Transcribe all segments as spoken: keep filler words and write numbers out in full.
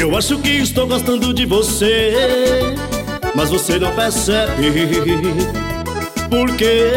Eu acho que estou gostando de você, mas você não percebe. Por quê?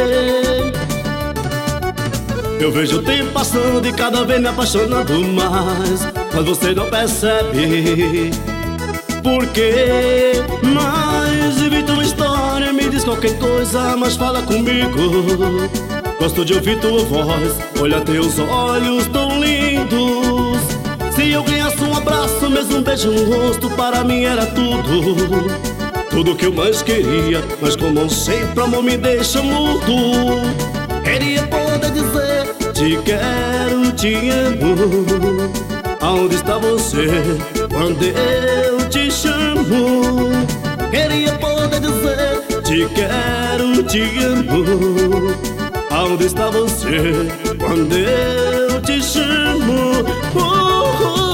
Eu vejo o tempo passando e cada vez me apaixonando mais, mas você não percebe. Por quê? Mas evita uma história, me diz qualquer coisa, mas fala comigo. Gosto de ouvir tua voz, olha teus olhos tão lindos. Se eu ganhasse um abraço, mesmo um beijo no rosto, para mim era tudo. Tudo que eu mais queria, mas como sempre amor me deixa mudo. Queria poder dizer, te quero, te amo. Aonde está você quando eu te chamo? Queria poder dizer, te quero, te amo. Aonde está você quando eu te chamo? Uh, uh.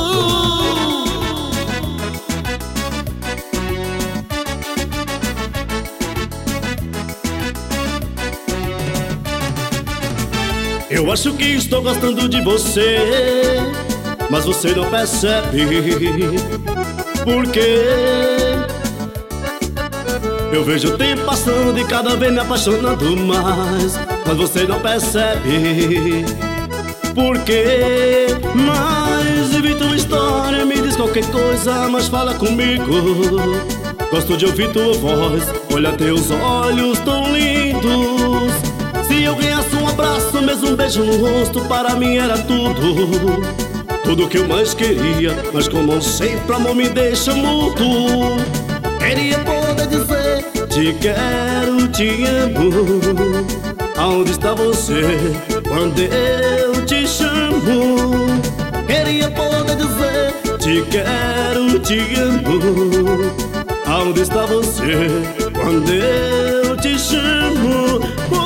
Eu acho que estou gostando de você, mas você não percebe. Por quê? Eu vejo o tempo passando e cada vez me apaixonando mais, mas você não percebe. Por quê? Mas evita uma história, me diz qualquer coisa, mas fala comigo. Gosto de ouvir tua voz, olha teus olhos tão lindos. Se eu ganhasse um abraço, mesmo um beijo no rosto, para mim era tudo. Tudo que eu mais queria, mas como sempre amor me deixa mudo. Queria poder dizer, te quero, te amo. Aonde está você quando eu te chamo? Queria poder dizer, te quero, te amo. Aonde está você quando eu te chamo?